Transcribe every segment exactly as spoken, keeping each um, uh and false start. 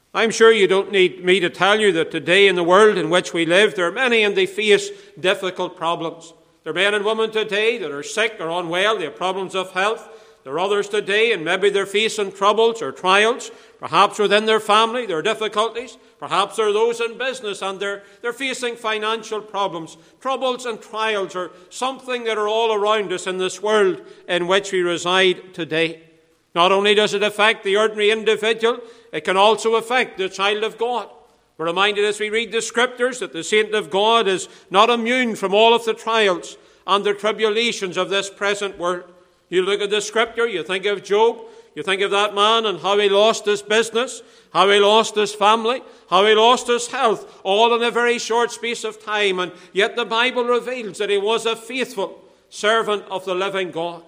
I'm sure you don't need me to tell you that today in the world in which we live, there are many and they face difficult problems. There are men and women today that are sick or unwell, they have problems of health. There are others today and maybe they're facing troubles or trials. Perhaps within their family there are difficulties. Perhaps there are those in business and they're, they're facing financial problems. Troubles and trials are something that are all around us in this world in which we reside today. Not only does it affect the ordinary individual, it can also affect the child of God. We're reminded as we read the Scriptures that the saint of God is not immune from all of the trials and the tribulations of this present world. You look at the Scripture, you think of Job, you think of that man and how he lost his business, how he lost his family, how he lost his health, all in a very short space of time. And yet the Bible reveals that he was a faithful servant of the living God.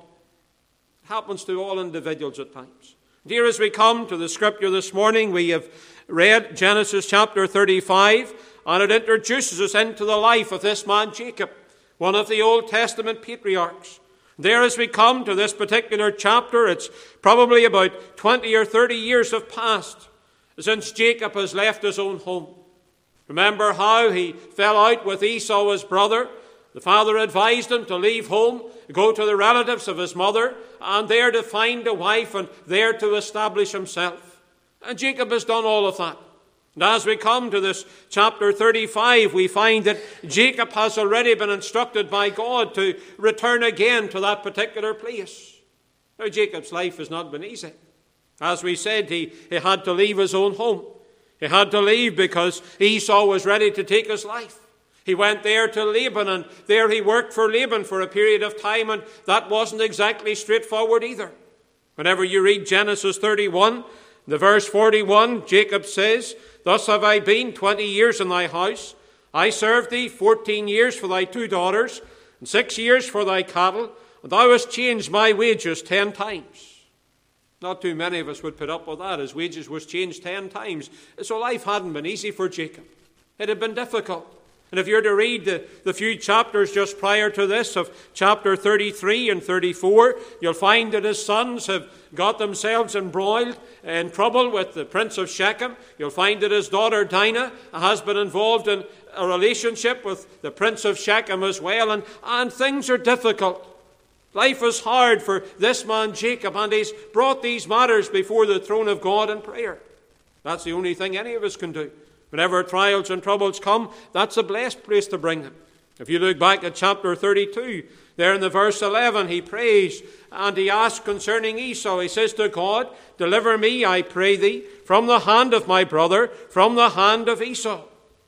It happens to all individuals at times. Dear, as we come to the Scripture this morning, we have read Genesis chapter thirty-five, and it introduces us into the life of this man Jacob, one of the Old Testament patriarchs. There, as we come to this particular chapter, it's probably about twenty or thirty years have passed since Jacob has left his own home. Remember how he fell out with Esau, his brother. The father advised him to leave home, go to the relatives of his mother, and there to find a wife and there to establish himself. And Jacob has done all of that. And as we come to this chapter thirty-five, we find that Jacob has already been instructed by God to return again to that particular place. Now, Jacob's life has not been easy. As we said, he, he had to leave his own home. He had to leave because Esau was ready to take his life. He went there to Laban, and there he worked for Laban for a period of time, and that wasn't exactly straightforward either. Whenever you read Genesis thirty-one, the verse forty-one, Jacob says, "Thus have I been twenty years in thy house. I served thee fourteen years for thy two daughters, and six years for thy cattle, and thou hast changed my wages ten times." Not too many of us would put up with that. His wages was changed ten times. So life hadn't been easy for Jacob. It had been difficult. And if you're to read the, the few chapters just prior to this of chapter thirty-three and thirty-four, you'll find that his sons have got themselves embroiled in trouble with the prince of Shechem. You'll find that his daughter Dinah has been involved in a relationship with the prince of Shechem as well. And, and things are difficult. Life is hard for this man Jacob, and he's brought these matters before the throne of God in prayer. That's the only thing any of us can do. Whenever trials and troubles come, that's a blessed place to bring them. If you look back at chapter thirty-two, there in the verse eleven, he prays and he asks concerning Esau. He says to God, "Deliver me, I pray thee, from the hand of my brother, from the hand of Esau."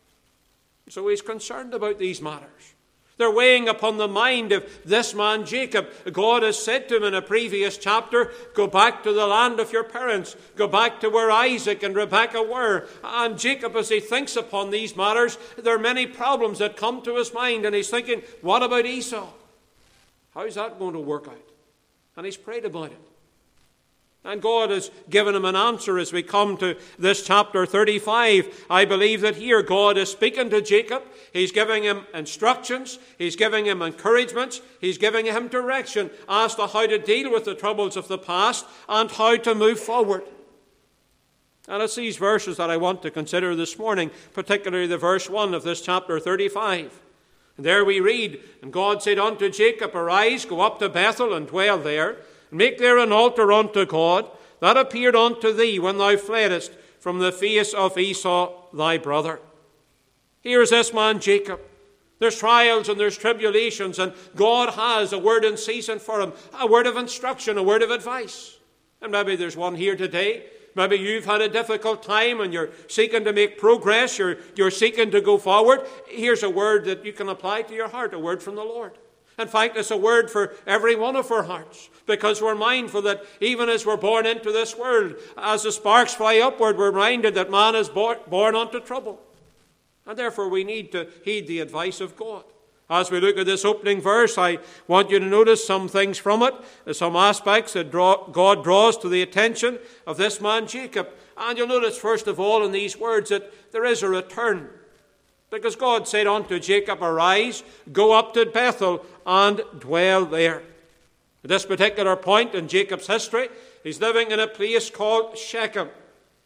So he's concerned about these matters. They're weighing upon the mind of this man Jacob. God has said to him in a previous chapter, "Go back to the land of your parents. Go back to where Isaac and Rebekah were." And Jacob, as he thinks upon these matters, there are many problems that come to his mind. And he's thinking, what about Esau? How's that going to work out? And he's prayed about it. And God has given him an answer as we come to this chapter thirty-five. I believe that here God is speaking to Jacob. He's giving him instructions. He's giving him encouragements. He's giving him direction as to how to deal with the troubles of the past and how to move forward. And it's these verses that I want to consider this morning, particularly the verse one of this chapter thirty-five. And there we read, "And God said unto Jacob, Arise, go up to Bethel and dwell there. Make there an altar unto God that appeared unto thee when thou fleddest from the face of Esau thy brother." Here's this man Jacob. There's trials and there's tribulations, and God has a word in season for him, a word of instruction, a word of advice. And maybe there's one here today. Maybe you've had a difficult time and you're seeking to make progress, you're, you're seeking to go forward. Here's a word that you can apply to your heart, a word from the Lord. In fact, it's a word for every one of our hearts, because we're mindful that even as we're born into this world, as the sparks fly upward, we're reminded that man is born, born unto trouble. And therefore we need to heed the advice of God. As we look at this opening verse, I want you to notice some things from it, some aspects that draw, God draws to the attention of this man Jacob. And you'll notice, first of all, in these words that there is a return. Because God said unto Jacob, Arise, go up to Bethel and dwell there. At this particular point in Jacob's history, he's living in a place called Shechem.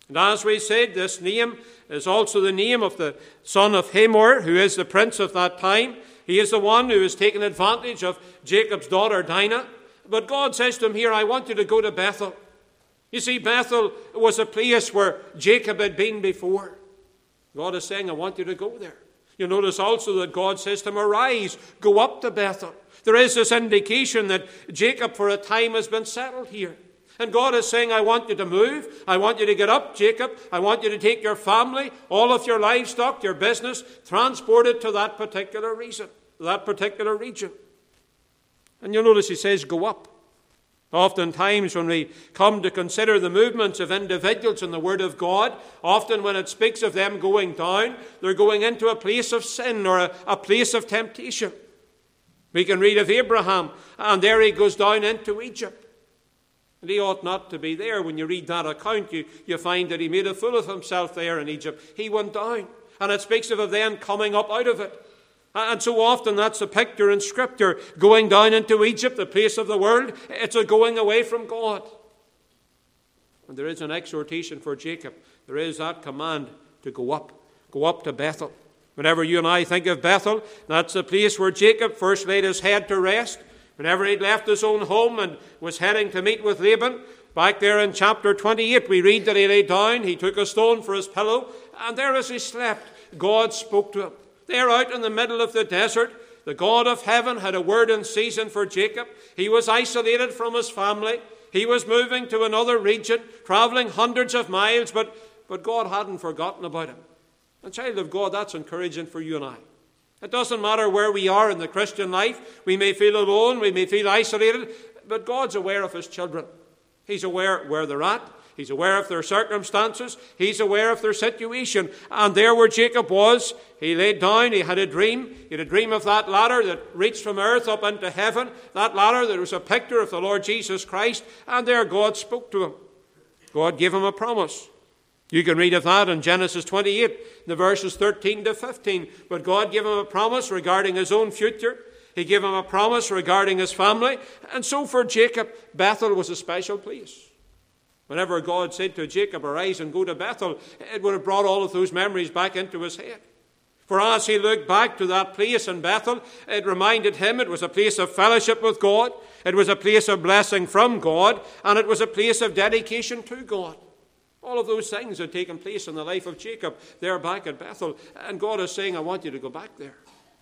And as we said, this name is also the name of the son of Hamor, who is the prince of that time. He is the one who has taken advantage of Jacob's daughter Dinah. But God says to him here, I want you to go to Bethel. You see, Bethel was a place where Jacob had been before. God is saying, I want you to go there. You'll notice also that God says to him, arise, go up to Bethel. There is this indication that Jacob for a time has been settled here. And God is saying, I want you to move. I want you to get up, Jacob. I want you to take your family, all of your livestock, your business, transport it to that particular region, that particular region. And you'll notice he says, go up. Oftentimes when we come to consider the movements of individuals in the Word of God, often when it speaks of them going down, they're going into a place of sin or a, a place of temptation. We can read of Abraham, and there he goes down into Egypt. And he ought not to be there. When you read that account, you, you find that he made a fool of himself there in Egypt. He went down. And it speaks of him then coming up out of it. And so often that's a picture in Scripture. Going down into Egypt, the place of the world, it's a going away from God. And there is an exhortation for Jacob. There is that command to go up. Go up to Bethel. Whenever you and I think of Bethel, that's the place where Jacob first laid his head to rest. Whenever he'd left his own home and was heading to meet with Laban, back there in chapter twenty-eight, we read that he lay down, he took a stone for his pillow, and there as he slept, God spoke to him. There out in the middle of the desert, the God of heaven had a word in season for Jacob. He was isolated from his family. He was moving to another region, traveling hundreds of miles, but, but God hadn't forgotten about him. And child of God, that's encouraging for you and I. It doesn't matter where we are in the Christian life. We may feel alone, we may feel isolated, but God's aware of his children. He's aware where they're at. He's aware of their circumstances. He's aware of their situation. And there where Jacob was, he laid down, he had a dream. He had a dream of that ladder that reached from earth up into heaven. That ladder that was a picture of the Lord Jesus Christ. And there God spoke to him. God gave him a promise. You can read of that in Genesis twenty-eight, the verses thirteen to fifteen. But God gave him a promise regarding his own future. He gave him a promise regarding his family. And so for Jacob, Bethel was a special place. Whenever God said to Jacob, arise and go to Bethel, it would have brought all of those memories back into his head. For as he looked back to that place in Bethel, it reminded him it was a place of fellowship with God, it was a place of blessing from God, and it was a place of dedication to God. All of those things had taken place in the life of Jacob there back at Bethel, and God is saying, I want you to go back there.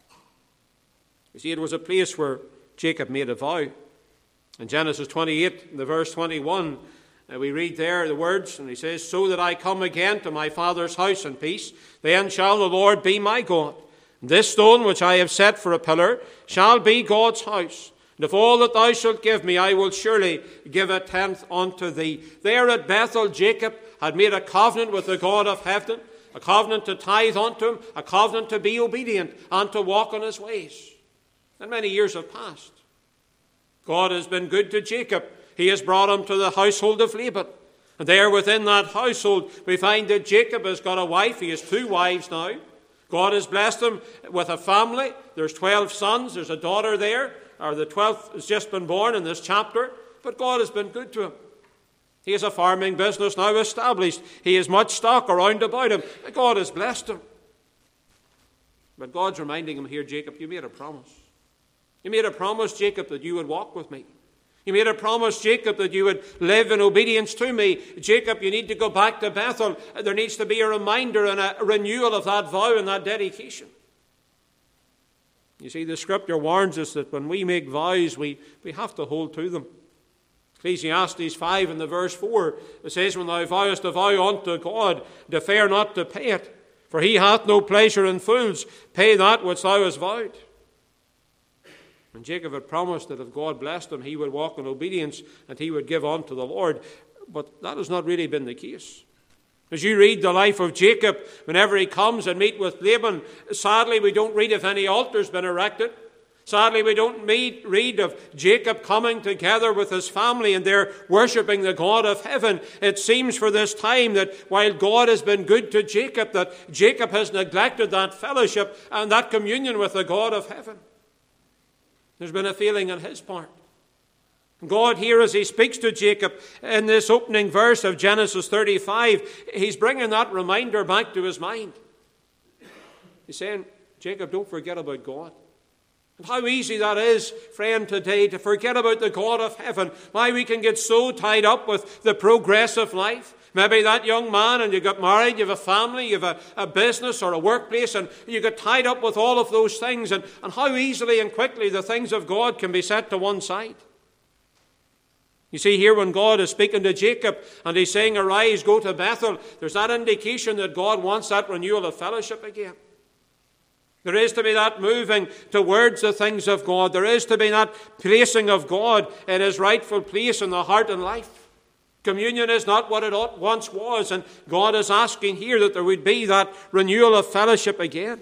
You see, it was a place where Jacob made a vow. In Genesis twenty-eight, in the verse twenty-one, Uh, we read there the words, and he says, so that I come again to my father's house in peace, then shall the Lord be my God. And this stone which I have set for a pillar shall be God's house. And of all that thou shalt give me, I will surely give a tenth unto thee. There at Bethel, Jacob had made a covenant with the God of heaven, a covenant to tithe unto him, a covenant to be obedient and to walk on his ways. And many years have passed. God has been good to Jacob. He has brought him to the household of Laban. And there within that household, we find that Jacob has got a wife. He has two wives now. God has blessed him with a family. There's twelve sons. There's a daughter there. Or the twelfth has just been born in this chapter. But God has been good to him. He has a farming business now established. He has much stock around about him. God has blessed him. But God's reminding him here, Jacob, you made a promise. You made a promise, Jacob, that you would walk with me. You made a promise, Jacob, that you would live in obedience to me. Jacob, you need to go back to Bethel. There needs to be a reminder and a renewal of that vow and that dedication. You see, the Scripture warns us that when we make vows, we, we have to hold to them. Ecclesiastes five in the verse four, it says, when thou vowest a vow unto God, defer not to pay it, for he hath no pleasure in fools. Pay that which thou hast vowed. And Jacob had promised that if God blessed him, he would walk in obedience and he would give unto the Lord. But that has not really been the case. As you read the life of Jacob, whenever he comes and meet with Laban, sadly we don't read if any altar's been erected. Sadly we don't meet, read of Jacob coming together with his family and they're worshipping the God of heaven. It seems for this time that while God has been good to Jacob, that Jacob has neglected that fellowship and that communion with the God of heaven. There's been a feeling on his part. God here, as he speaks to Jacob in this opening verse of Genesis thirty-five, he's bringing that reminder back to his mind. He's saying, Jacob, don't forget about God. And how easy that is, friend, today to forget about the God of heaven. Why we can get so tied up with the progress of life. Maybe that young man, and you got married, you have a family, you have a, a business or a workplace, and you get tied up with all of those things, and, and how easily and quickly the things of God can be set to one side. You see here, when God is speaking to Jacob and he's saying, arise, go to Bethel, there's that indication that God wants that renewal of fellowship again. There is to be that moving towards the things of God. There is to be that placing of God in his rightful place in the heart and life. Communion is not what it once was, and God is asking here that there would be that renewal of fellowship again.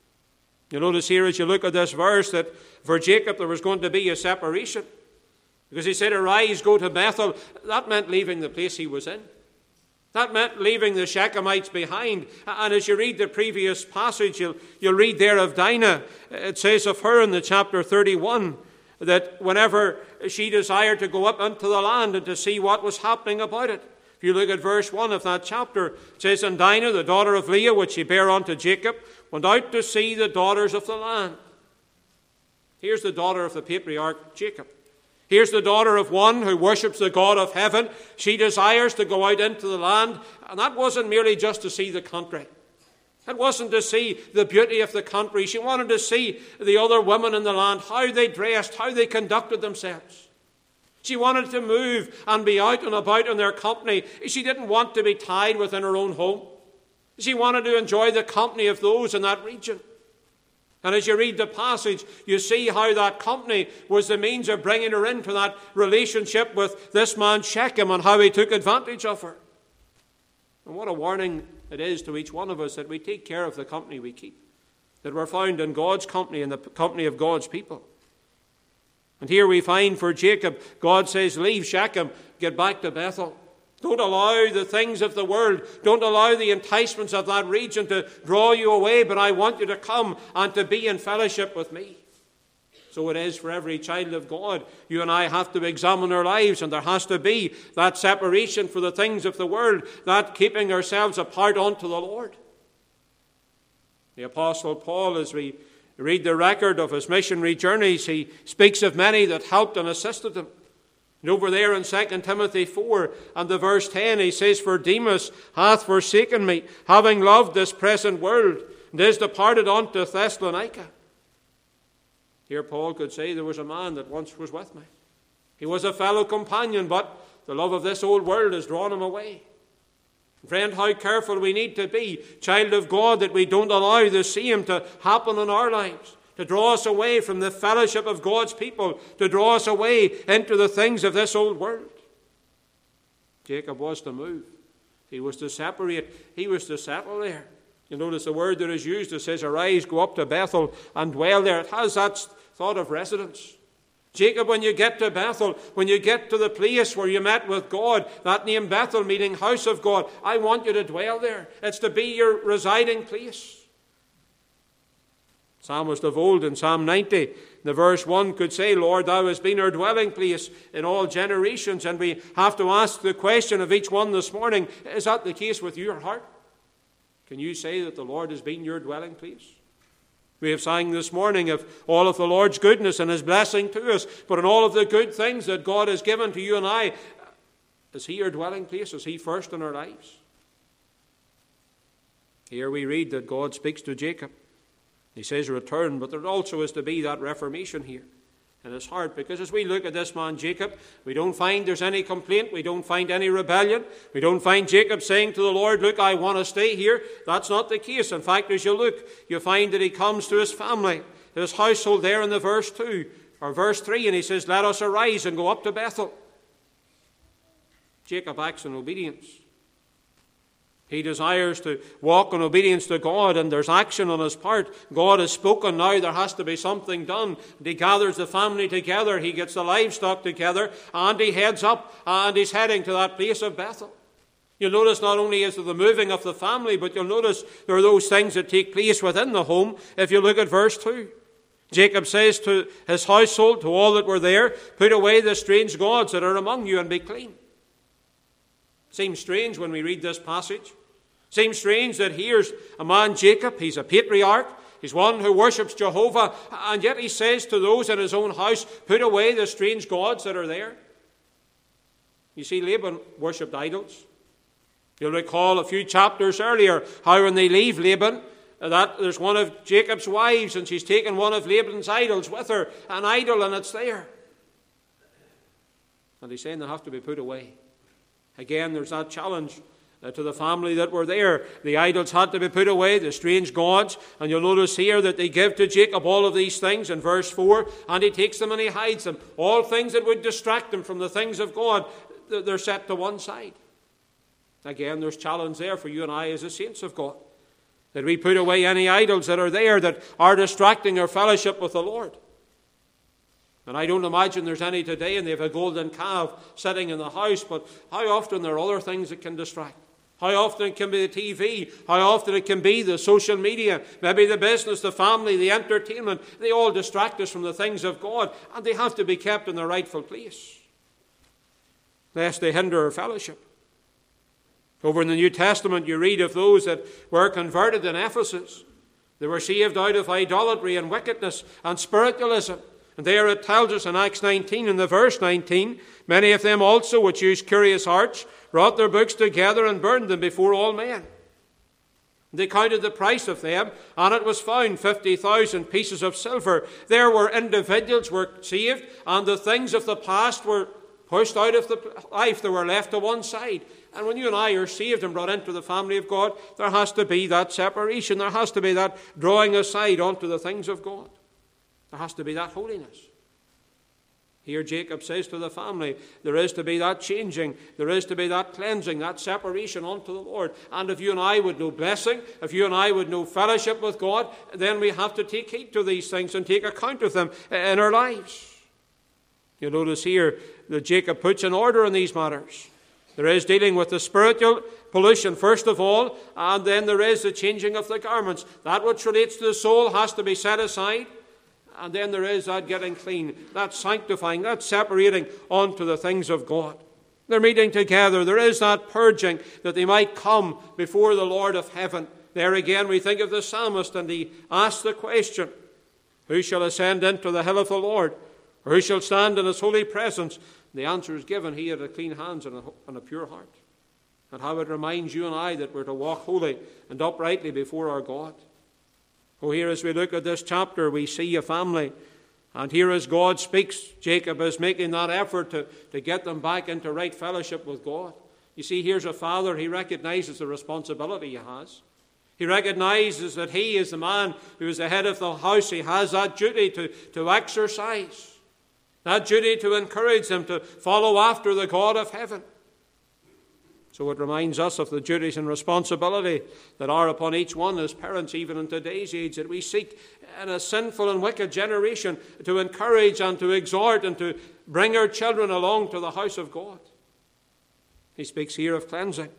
You notice here as you look at this verse that for Jacob there was going to be a separation. Because he said, arise, go to Bethel. That meant leaving the place he was in. That meant leaving the Shechemites behind. And as you read the previous passage, you'll, you'll read there of Dinah. It says of her in the chapter thirty-one that whenever she desired to go up into the land and to see what was happening about it. If you look at verse one of that chapter, it says, and Dinah, the daughter of Leah, which she bare unto Jacob, went out to see the daughters of the land. Here's the daughter of the patriarch Jacob. Here's the daughter of one who worships the God of heaven. She desires to go out into the land. And that wasn't merely just to see the country. It wasn't to see the beauty of the country. She wanted to see the other women in the land, how they dressed, how they conducted themselves. She wanted to move and be out and about in their company. She didn't want to be tied within her own home. She wanted to enjoy the company of those in that region. And as you read the passage, you see how that company was the means of bringing her into that relationship with this man Shechem and how he took advantage of her. And what a warning it is to each one of us that we take care of the company we keep, that we're found in God's company, in the company of God's people. And here we find for Jacob, God says, leave Shechem, get back to Bethel. Don't allow the things of the world, don't allow the enticements of that region to draw you away, but I want you to come and to be in fellowship with me. So it is for every child of God. You and I have to examine our lives, and there has to be that separation for the things of the world, that keeping ourselves apart unto the Lord. The Apostle Paul, as we read the record of his missionary journeys, he speaks of many that helped and assisted him. And over there in Second Timothy four and the verse ten, he says, for Demas hath forsaken me, having loved this present world, and is departed unto Thessalonica. Here Paul could say, there was a man that once was with me. He was a fellow companion, but the love of this old world has drawn him away. Friend, how careful we need to be, child of God, that we don't allow the same to happen in our lives, to draw us away from the fellowship of God's people, to draw us away into the things of this old world. Jacob was to move. He was to separate. He was to settle there. You notice the word that is used, it says, arise, go up to Bethel and dwell there. It has that thought of residence. Jacob, when you get to Bethel, when you get to the place where you met with God, that name Bethel meaning house of God, I want you to dwell there. It's to be your residing place. Psalmist of old in Psalm ninety, the verse one could say, Lord, thou hast been our dwelling place in all generations. And we have to ask the question of each one this morning, is that the case with your heart? Can you say that the Lord has been your dwelling place? We have sang this morning of all of the Lord's goodness and his blessing to us, but in all of the good things that God has given to you and I, is he your dwelling place? Is he first in our lives? Here we read that God speaks to Jacob. He says return, but there also is to be that reformation here in his heart, because as we look at this man Jacob, we don't find there's any complaint, we don't find any rebellion, we don't find Jacob saying to the Lord, look, I want to stay here. That's not the case. In fact, as you look, you find that he comes to his family, his household there in the verse two or verse three, and he says, let us arise and go up to Bethel. Jacob acts in obedience. He desires to walk in obedience to God, and there's action on his part. God has spoken, now there has to be something done. And he gathers the family together, he gets the livestock together, and he heads up, and he's heading to that place of Bethel. You'll notice not only is there the moving of the family, but you'll notice there are those things that take place within the home. If you look at verse two, Jacob says to his household, to all that were there, put away the strange gods that are among you and be clean. Seems strange when we read this passage. Seems strange that here's a man, Jacob, he's a patriarch, he's one who worships Jehovah, and yet he says to those in his own house, put away the strange gods that are there. You see, Laban worshipped idols. You'll recall a few chapters earlier how when they leave Laban, that there's one of Jacob's wives and she's taken one of Laban's idols with her, an idol, and it's there. And he's saying they have to be put away. Again, there's that challenge uh, to the family that were there. The idols had to be put away, the strange gods. And you'll notice here that they give to Jacob all of these things in verse four, and he takes them and he hides them. All things that would distract them from the things of God, they're set to one side. Again, there's challenge there for you and I as the saints of God, that we put away any idols that are there that are distracting our fellowship with the Lord. And I don't imagine there's any today, and they have a golden calf sitting in the house, but how often there are other things that can distract? How often it can be the T V, how often it can be the social media, maybe the business, the family, the entertainment. They all distract us from the things of God, and they have to be kept in their rightful place, lest they hinder our fellowship. Over in the New Testament, you read of those that were converted in Ephesus. They were saved out of idolatry and wickedness and spiritualism. And there it tells us in Acts nineteen, in the verse nineteen, many of them also, which used curious hearts, brought their books together and burned them before all men. They counted the price of them, and it was found fifty thousand pieces of silver. There were individuals were saved, and the things of the past were pushed out of the life. They were left to one side. And when you and I are saved and brought into the family of God, there has to be that separation. There has to be that drawing aside onto the things of God. There has to be that holiness. Here Jacob says to the family, there is to be that changing, there is to be that cleansing, that separation unto the Lord. And if you and I would know blessing, if you and I would know fellowship with God, then we have to take heed to these things and take account of them in our lives. You'll notice here that Jacob puts in order in these matters. There is dealing with the spiritual pollution first of all, and then there is the changing of the garments. That which relates to the soul has to be set aside, and then there is that getting clean, that sanctifying, that separating onto the things of God. They're meeting together. There is that purging that they might come before the Lord of heaven. There again we think of the psalmist, and he asks the question, who shall ascend into the hill of the Lord? Or who shall stand in his holy presence? The answer is given, he had a clean hands and a, and a pure heart. And how it reminds you and I that we're to walk holy and uprightly before our God. Oh, here as we look at this chapter, we see a family. And here as God speaks, Jacob is making that effort to, to get them back into right fellowship with God. You see, here's a father, he recognizes the responsibility he has. He recognizes that he is the man who is the head of the house. He has that duty to, to exercise. That duty to encourage them to follow after the God of heaven. So it reminds us of the duties and responsibility that are upon each one as parents, even in today's age, that we seek in a sinful and wicked generation to encourage and to exhort and to bring our children along to the house of God. He speaks here of cleansing.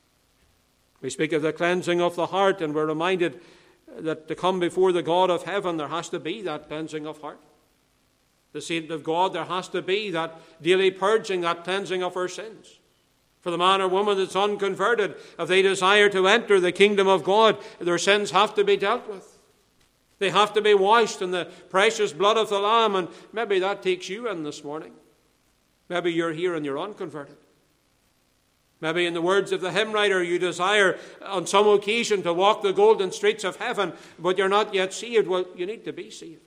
We speak of the cleansing of the heart, and we're reminded that to come before the God of heaven, there has to be that cleansing of heart. The saint of God, there has to be that daily purging, that cleansing of our sins. For the man or woman that's unconverted, if they desire to enter the kingdom of God, their sins have to be dealt with. They have to be washed in the precious blood of the Lamb, and maybe that takes you in this morning. Maybe you're here and you're unconverted. Maybe in the words of the hymn writer, you desire on some occasion to walk the golden streets of heaven, but you're not yet saved. Well, you need to be saved.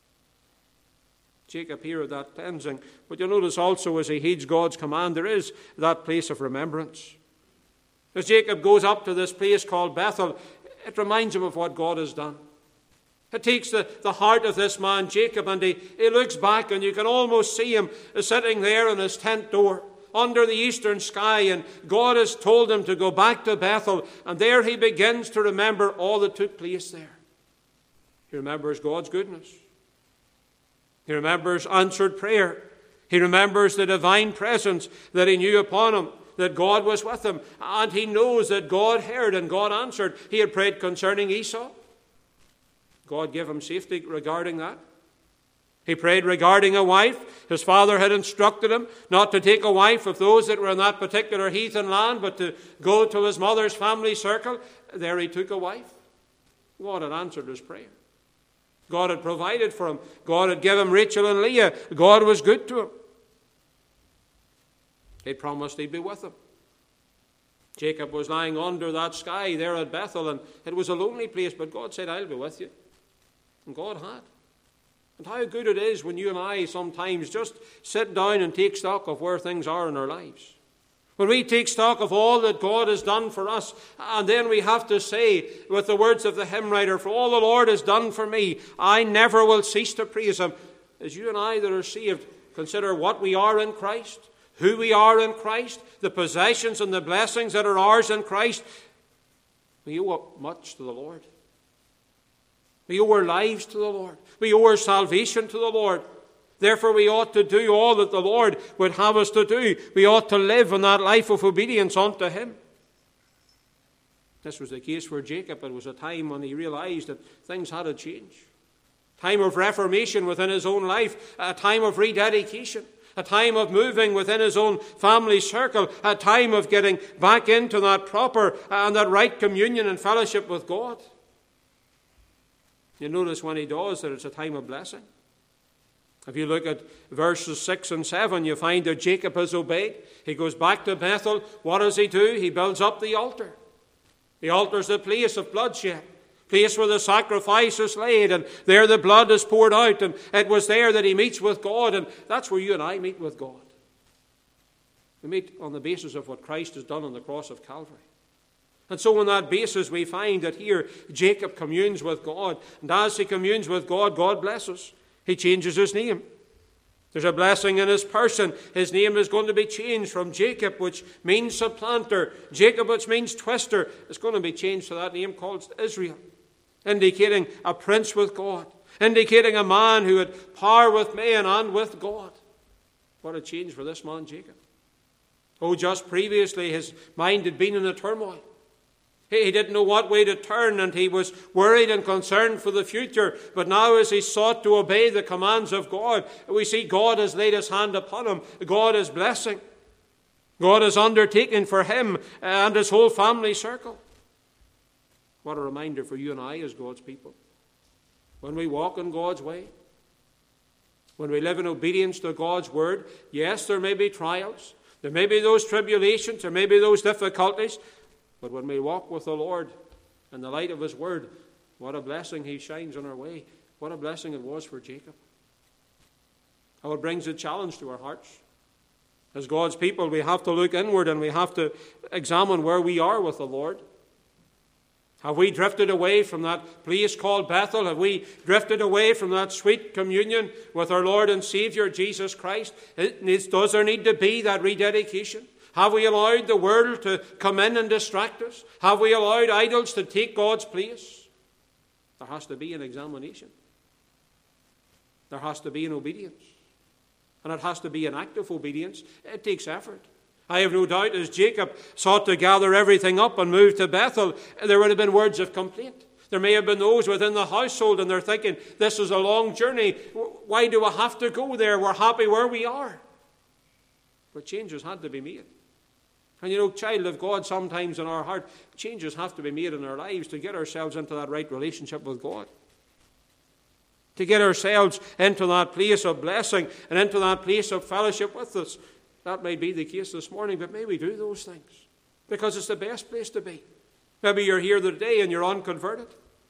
Jacob here of that cleansing. But you'll notice also as he heeds God's command, there is that place of remembrance. As Jacob goes up to this place called Bethel, it reminds him of what God has done. It takes the, the heart of this man, Jacob, and he, he looks back, and you can almost see him sitting there in his tent door under the eastern sky, and God has told him to go back to Bethel, and there he begins to remember all that took place there. He remembers God's goodness. He remembers answered prayer. He remembers the divine presence that he knew upon him, that God was with him, and he knows that God heard and God answered. He had prayed concerning Esau. God gave him safety regarding that. He prayed regarding a wife. His father had instructed him not to take a wife of those that were in that particular heathen land, but to go to his mother's family circle. There he took a wife. God had answered his prayer. God had provided for him. God had given him Rachel and Leah. God was good to him. He promised he'd be with him. Jacob was lying under that sky there at Bethel, and it was a lonely place, but God said, I'll be with you. And God had. And how good it is when you and I sometimes just sit down and take stock of where things are in our lives. When we take stock of all that God has done for us, and then we have to say with the words of the hymn writer, for all the Lord has done for me, I never will cease to praise him. As you and I that are saved consider what we are in Christ, who we are in Christ, the possessions and the blessings that are ours in Christ, we owe much to the Lord. We owe our lives to the Lord. We owe our salvation to the Lord. Therefore, we ought to do all that the Lord would have us to do. We ought to live in that life of obedience unto him. This was the case for Jacob. It was a time when he realized that things had to change. Time of reformation within his own life. A time of rededication. A time of moving within his own family circle. A time of getting back into that proper and that right communion and fellowship with God. You notice when he does that it's a time of blessing. If you look at verses six and seven, you find that Jacob has obeyed. He goes back to Bethel. What does he do? He builds up the altar. The altar is the place of bloodshed, place where the sacrifice is laid, and there the blood is poured out, and it was there that he meets with God, and that's where you and I meet with God. We meet on the basis of what Christ has done on the cross of Calvary. And so on that basis we find that here Jacob communes with God, and as he communes with God, God blesses. He changes his name. There's a blessing in his person. His name is going to be changed from Jacob, which means supplanter, Jacob, which means twister. It's going to be changed to that name called Israel, indicating a prince with God, indicating a man who had power with man and with God. What a change for this man, Jacob. Oh, just previously his mind had been in a turmoil. He didn't know what way to turn, and he was worried and concerned for the future. But now as he sought to obey the commands of God, we see God has laid his hand upon him. God is blessing. God is undertaking for him and his whole family circle. What a reminder for you and I as God's people. When we walk in God's way, when we live in obedience to God's word, yes, there may be trials. There may be those tribulations. There may be those difficulties. But when we walk with the Lord in the light of his word, what a blessing he shines on our way. What a blessing it was for Jacob. How it brings a challenge to our hearts. As God's people, we have to look inward and we have to examine where we are with the Lord. Have we drifted away from that place called Bethel? Have we drifted away from that sweet communion with our Lord and Savior, Jesus Christ? It needs, does there need to be that rededication? Have we allowed the world to come in and distract us? Have we allowed idols to take God's place? There has to be an examination. There has to be an obedience. And it has to be an act of obedience. It takes effort. I have no doubt as Jacob sought to gather everything up and move to Bethel, there would have been words of complaint. There may have been those within the household, and they're thinking, this is a long journey. Why do I have to go there? We're happy where we are. But changes had to be made. And you know, child of God, sometimes in our heart, changes have to be made in our lives to get ourselves into that right relationship with God. To get ourselves into that place of blessing and into that place of fellowship with us. That may be the case this morning, but may we do those things. Because it's the best place to be. Maybe you're here today and you're unconverted.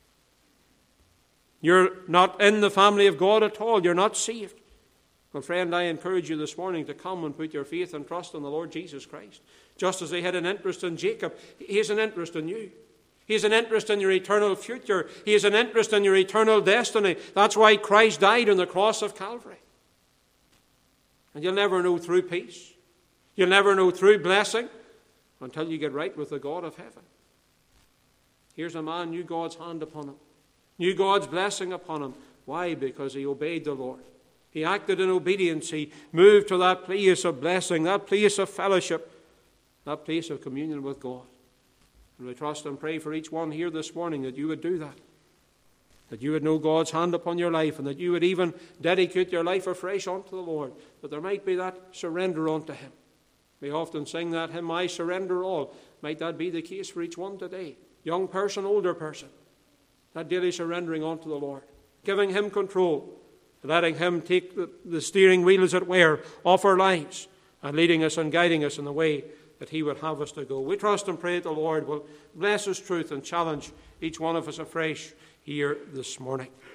You're not in the family of God at all. You're not saved. Well, friend, I encourage you this morning to come and put your faith and trust in the Lord Jesus Christ. Just as they had an interest in Jacob, he has an interest in you. He has an interest in your eternal future. He has an interest in your eternal destiny. That's why Christ died on the cross of Calvary. And you'll never know true peace. You'll never know true blessing until you get right with the God of heaven. Here's a man, knew God's hand upon him. Knew God's blessing upon him. Why? Because he obeyed the Lord. He acted in obedience. He moved to that place of blessing, that place of fellowship, that place of communion with God. And we trust and pray for each one here this morning that you would do that. that you would know God's hand upon your life, and that you would even dedicate your life afresh unto the Lord, that there might be that surrender unto him. We often sing that hymn, I surrender all. Might that be the case for each one today? Young person, older person. That daily surrendering unto the Lord. Giving him control. Letting him take the, the steering wheel, as it were, of our lives. And leading us and guiding us in the way that he would have us to go. We trust and pray that the Lord will bless his truth and challenge each one of us afresh here this morning.